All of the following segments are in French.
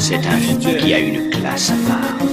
C'est un fou qui a une classe à part.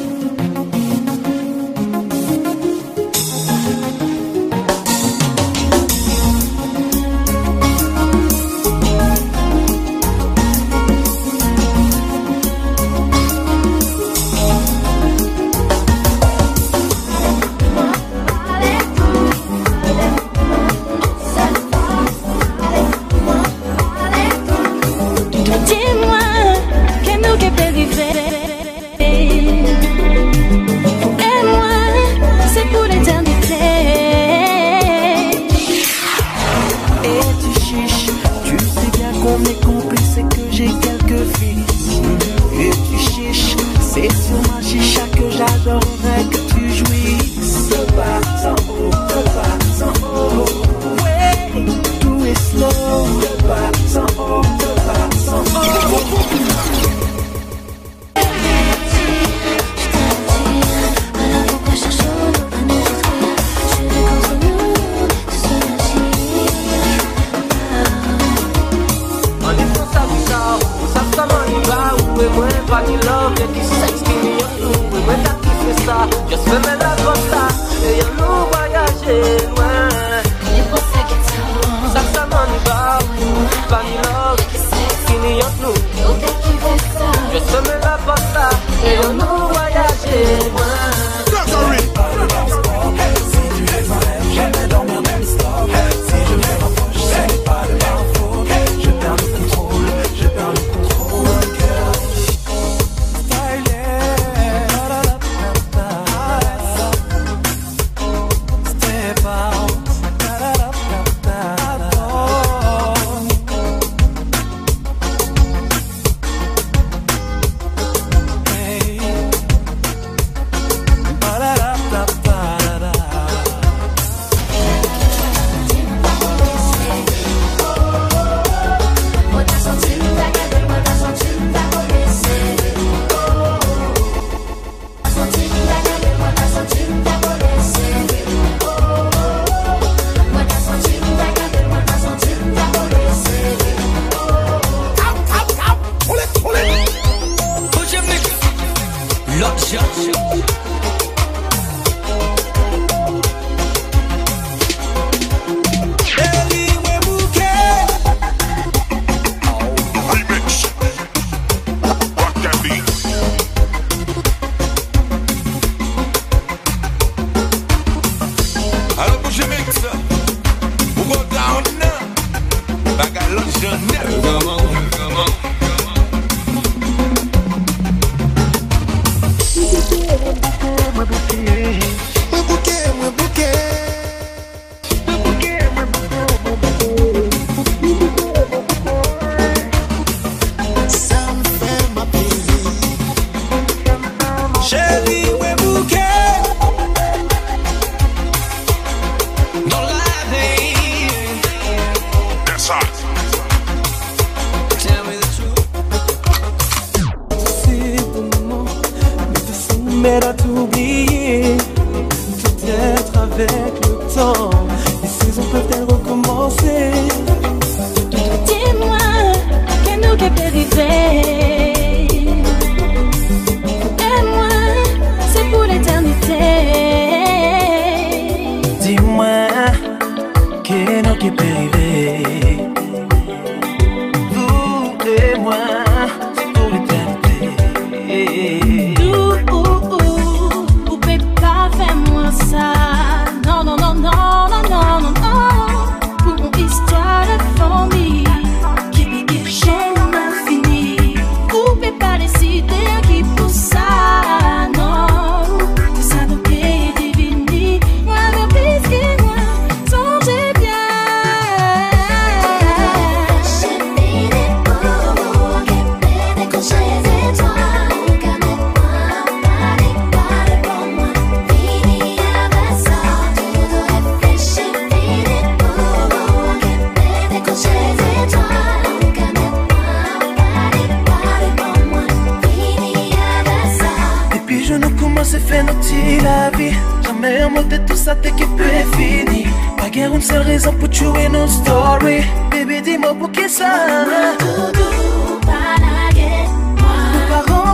Une seule raison pour tuer nos stories. Baby, dis-moi pour qui ça. Doudou, pas la guerre, moi. Nos parents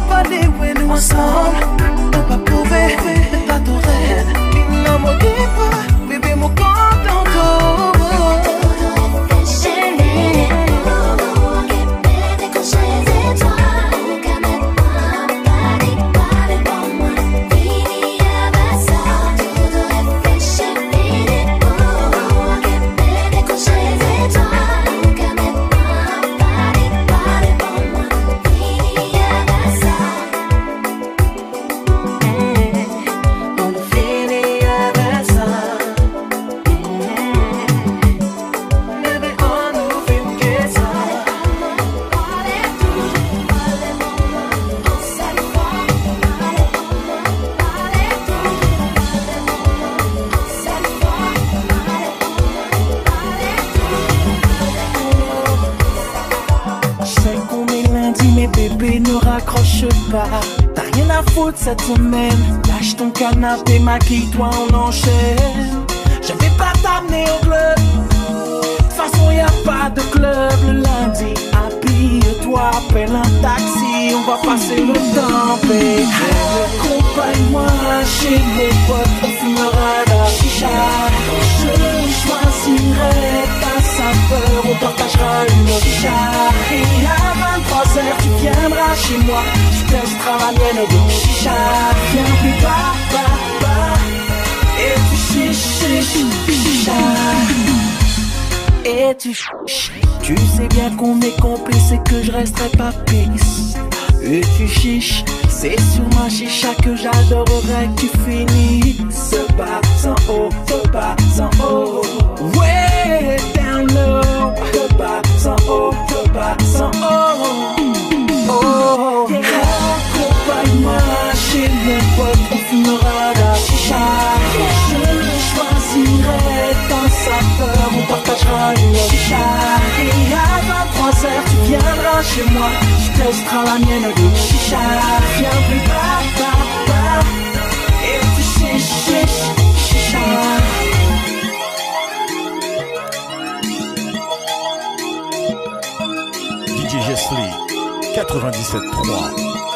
ensemble, on va prouver de pas t'aurais. Non, mon pas, bébé, mon contento. T'as rien à foutre cette semaine. Lâche ton canapé, maquille-toi, on enchaîne. Je vais pas t'amener au club. De toute façon y'a pas de club le lundi. Habille-toi, appelle un taxi. On va passer le temps, baby. Accompagne-moi chez mes potes. On fumera la chicha. Je choisirai ta saveur. On partagera une chicha. Et à 23h tu viendras chez moi. Tu testeras la mienne de chicha. Viens plus bas, et tu chiches, chicha. Et tu sais bien qu'on est complices et que je resterai pas pisse. Et tu chiches, c'est sur ma chicha que j'adorerais que tu finisses. Bas en haut, bas en haut. Way down low. Bas en haut, bas en haut. Oh, yeah. Accompagne-moi chez mon pote, on fumera la chicha. Je choisirai ta saveur, on partagera une chicha. Et à 23h tu viendras chez moi, tu testeras la mienne de chicha. Viens plus bas, et tu chiches, chicha. DJ Jesly 97.3.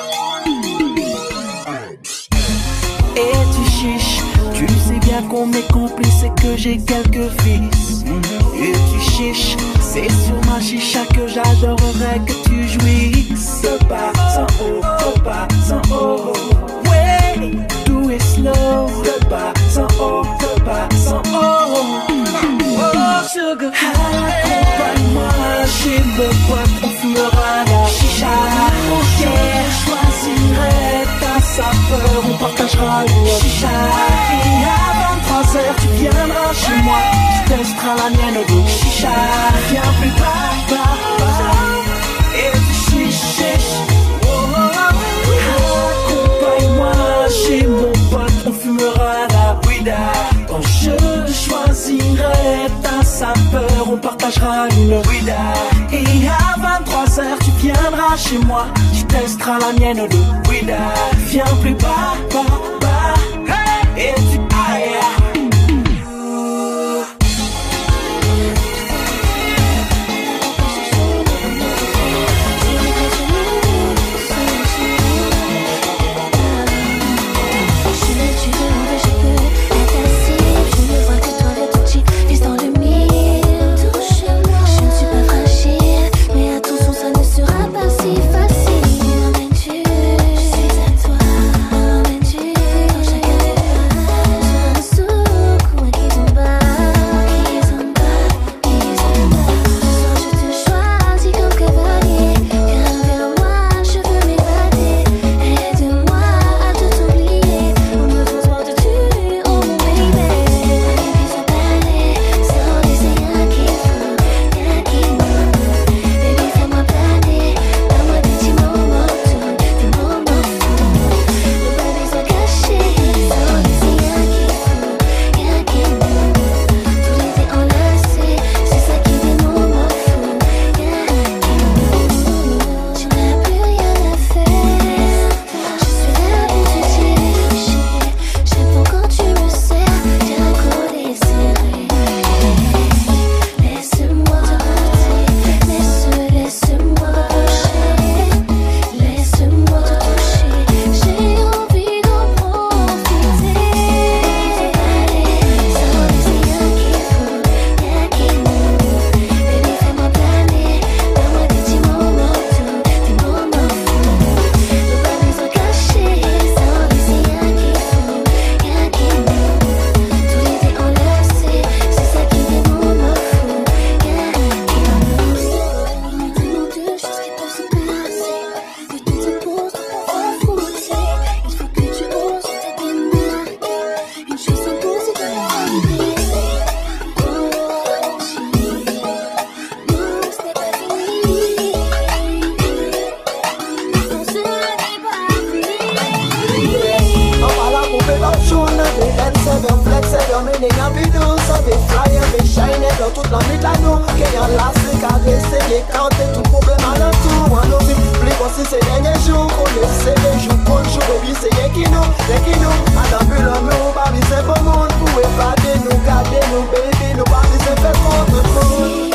Et tu chiches, tu sais bien qu'on est complices et que j'ai quelques fils. Et tu chiches, c'est sur ma chicha que j'adorerais que tu jouisses. Bas en haut, bas en haut. Ouais, do it slow. Bas en haut, bas en haut. Oh, sugar, accompagne-moi chez le pote, on fumera la chicha. Yeah, je choisirai ta saveur, on partagera une chicha. Et à 23h tu viendras chez moi, tu testeras la mienne de chicha. Viens plus bas, et tu chiches. Accompagne-moi chez mon pote, on fumera la weeda. Quand je choisirai ta saveur, on partagera une weeda. Et à 23h tu viendras chez moi, tu testeras la mienne de weeda. Viens plus bas, et tu aïe. Si facile, emmènes-tu, je suis à toi, emmènes-tu. toute la nuit à nous. Qu'il y a là, c'est caresser, écarter tout problème à l'entour. On nous dit, plus qu'on si ces derniers jours, qu'on essaie les jours, qu'on joue, baby, c'est rien qui nous. Attends, plus l'homme, on va viser pour le monde. Pour évader nous, garder nous, baby, nous va viser faire contre le monde.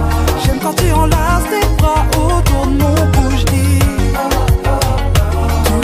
Quand tu enlaces tes bras autour de mon cou, je dis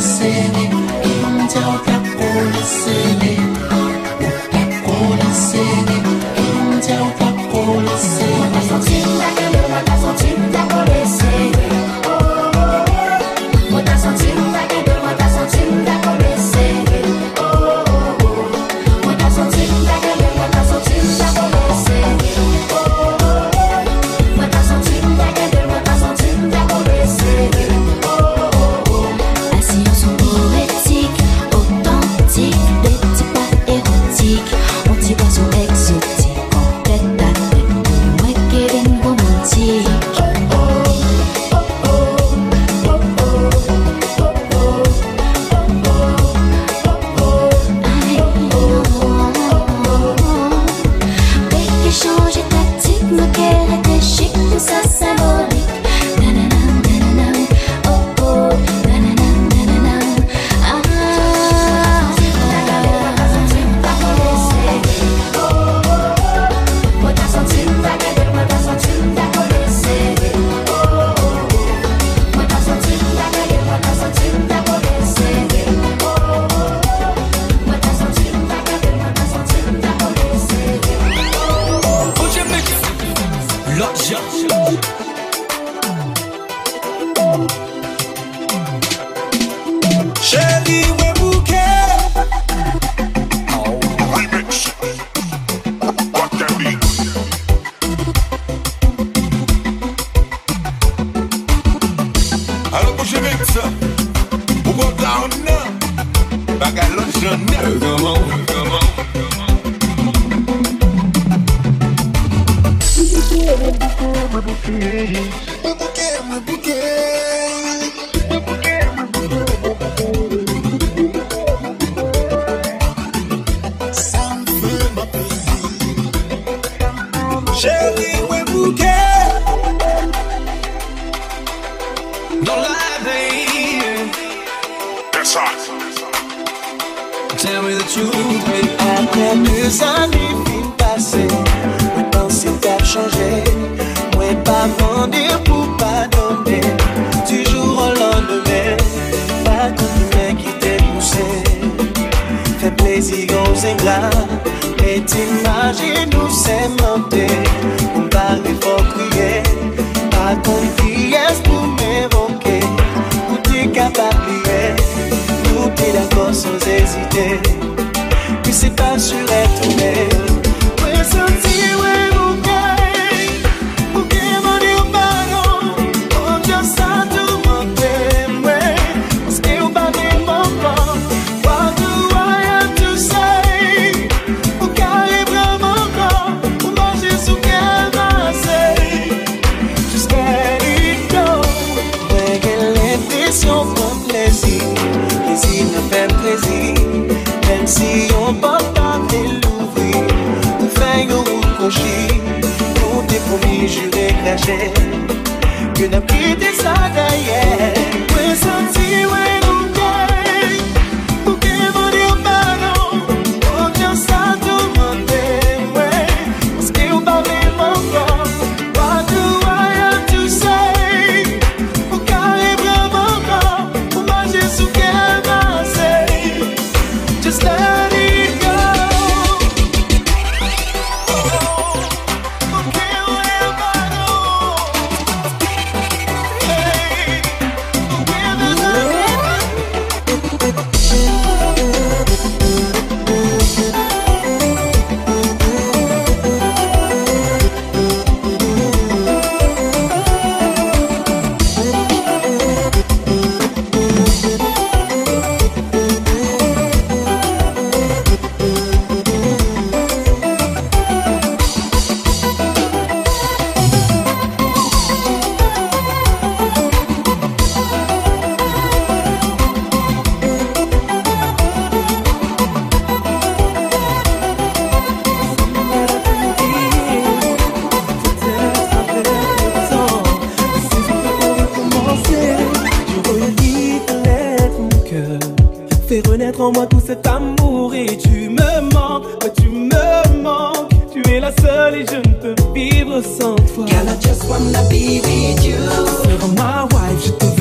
en moi tout cet amour et tu me manques, ouais, tu me manques. Tu es la seule et je ne peux vivre sans toi. Girl, I just wanna be with you. You're my wife, je te veux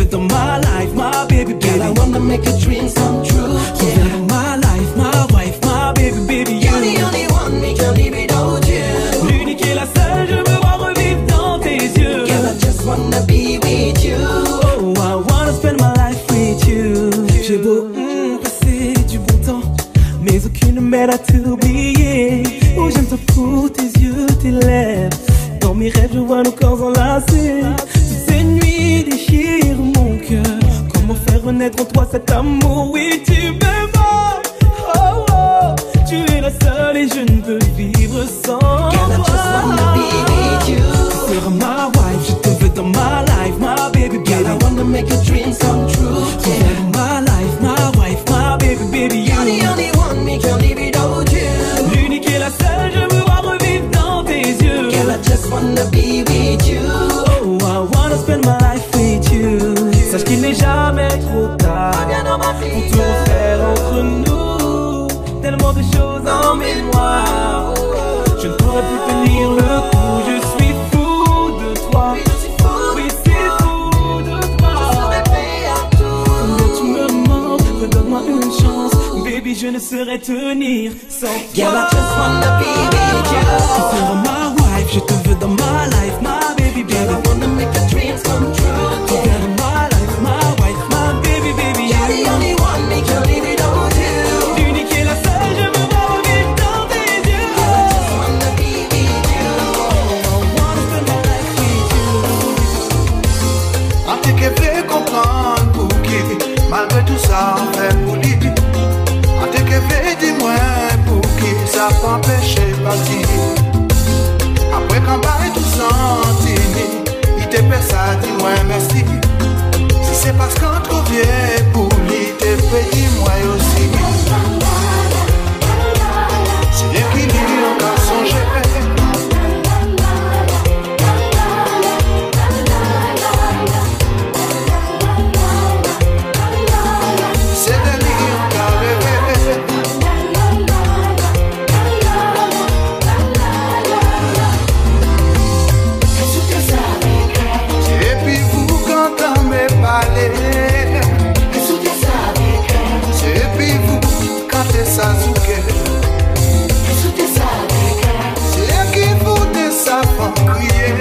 dans ma life, my baby, baby. Girl, I wanna make your dreams come true. Tu viens dans ma life, my wife, my baby, baby. You're the only one, me can't live without you. L'unique et la seule, je me vois revivre dans tes yeux. Girl, I just wanna be with you. Oh, I wanna spend my life with you. J'ai beau passer du bon temps, mais aucune m'aide à t'oublier. Oh, j'aime ta peau, tes yeux, tes lèvres. Dans mes rêves, je vois nos corps enlacés. Toutes ces nuits déchirent mon cœur. Comment faire renaître en toi cet amour? Oui, tu m'aimes. Oh, oh, tu es la seule et je ne peux vivre sans toi. Girl, I just wanna be with you. Tu seras ma wife, je te veux dans ma life, my baby, baby. Girl, I wanna make your dreams come true. Tu es ma life, my wife, my baby, baby. You're the only one, me can't live without you. L'unique et la seule, je me vois revivre dans tes yeux. Girl, I just wanna be with you. Oh, I wanna spend my life with you. Sache qu'il n'est jamais trop tard pour tout refaire entre nous. Tellement de choses en mémoire, je ne pourrais plus tenir le coup. Je suis fou de toi. Oui, c'est fou de toi. Combien tu me manques, redonne-moi une chance. Baby, je ne saurais tenir sans toi. Girl, I just wanna be with you. Tu seras ma wife, je te veux dans ma life, my baby, baby. Girl, I wanna make your dreams come true. Tu seras ma life, my wife, my baby, baby. You're the only one, me can't live without you. L'unique et la seule, je me vois revivre dans tes yeux. Girl, I just wanna be with you. I wanna spend my life with you. En t'es qu'elle fait comprendre pour qui, malgré tout ça, on fait pour lui. En t'es qu'elle fait dis-moi pour qui, ça peut empêcher partir. Après qu'en bas et tout senti, il te fait ça, dis-moi merci. Si c'est parce qu'on trouve bien pour lui, te fait dis-moi aussi. C'est bien qu'il y a encore songé. C'est puis vous quand t'es Sasuke. C'est qui vous des savants crier.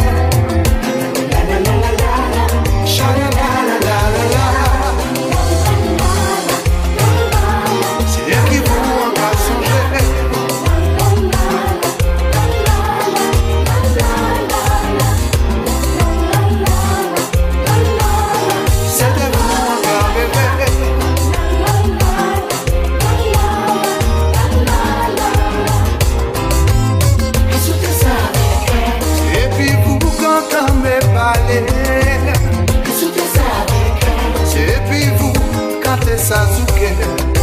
C'est qui vous en va songer. C'est puis vous quand t'es Sasuke.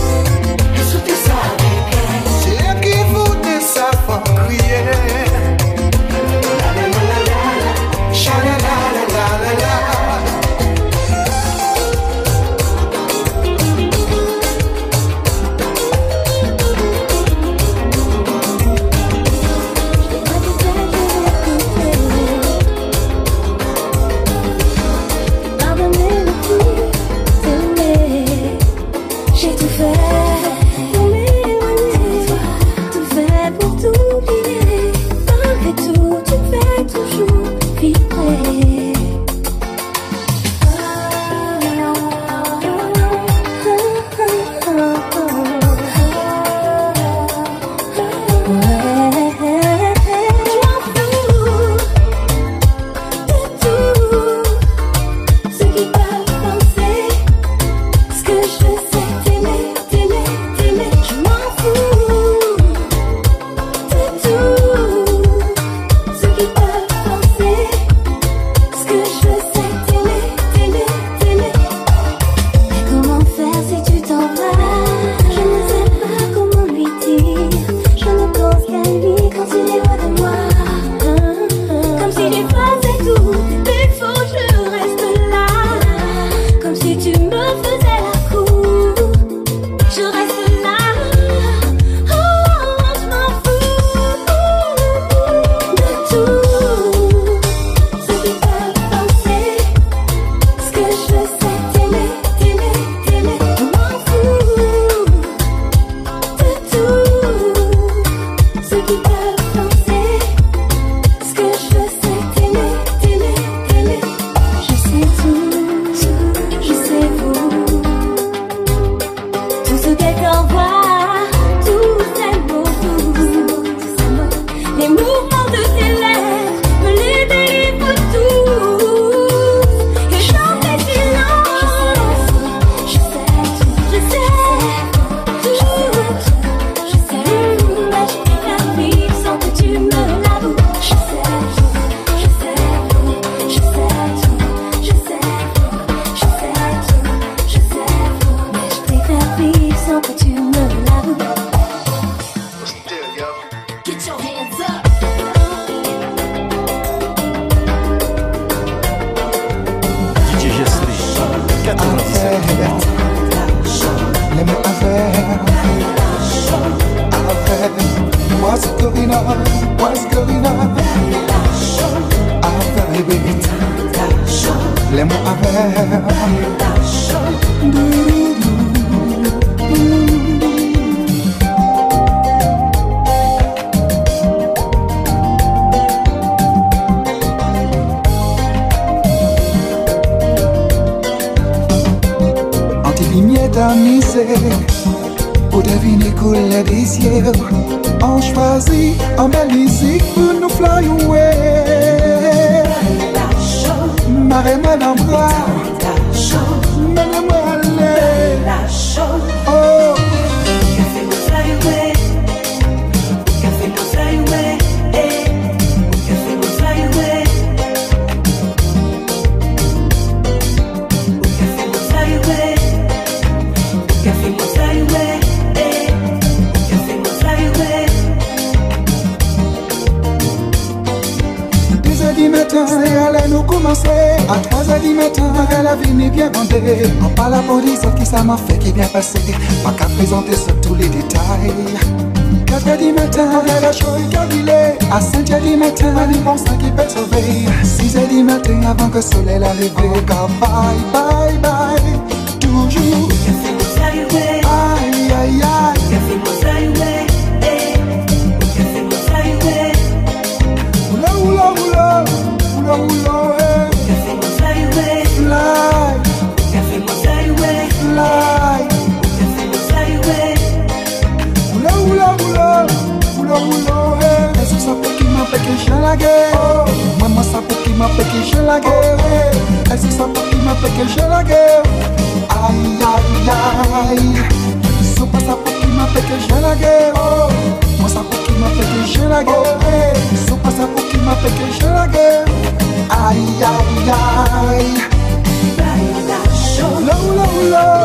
C'est qui vous des savants crier. J'ai tout fait pour m'éloigner, tout fait pour t'oublier. Malgré tout, tu me fais toujours vibrer. Ce qui peuvent penser, ce que je veux c'est t'aimer, t'aimer. faut que tu me l'avoues. Get your hands up. DJ Jesli, 97.3. Let me what's going on? What's going on? Baby, let me Anti-lumière tamisée pour deviner couler des cieux. On choisit en belle musique pour nous fly away. Marre-moi dans le bras, mène-moi aller. Oh, Café nous fly away, café nous fly away, café nous fly away, café nous fly away, café nous fly away, café nous fly away. 2h du matin, et allez nous commencer. À 3h du matin, la vie n'est bien bandée. On parle à police, qui ça m'a fait, qui est bien passé. Pas qu'à présenter sur tous les détails. 4h du matin, la chose est gabilée. À 5h du matin, les bons sang qui peut sauver. 6h du matin, avant que le soleil arrive. Car bye, bye, bye. Toujours. Café nous fly away, Aïe, aïe, aïe. café nous fly away, café nous fly away, Oula, oula, oula. Oula, oula, eh. café nous fly away, Fly, café nous fly away, fly. café nous fly away. Oula, oula, oula. Oula, oula, eh. Est-ce que ça peut qui m'a fait que je la guerre? Maman, ça peut qui m'a fait que je la guerre? Est-ce que ça peut qui m'a fait que je la guerre? Aïe, aïe, aïe. C'est pas ça peut qui m'a fait que je la guerre? Moi, ça peut qui m'a fait que je la guerre? C'est pas ça peut qui m'a fait que je la guerre? Aïe, aïe, aïe. Oula, oula, oula.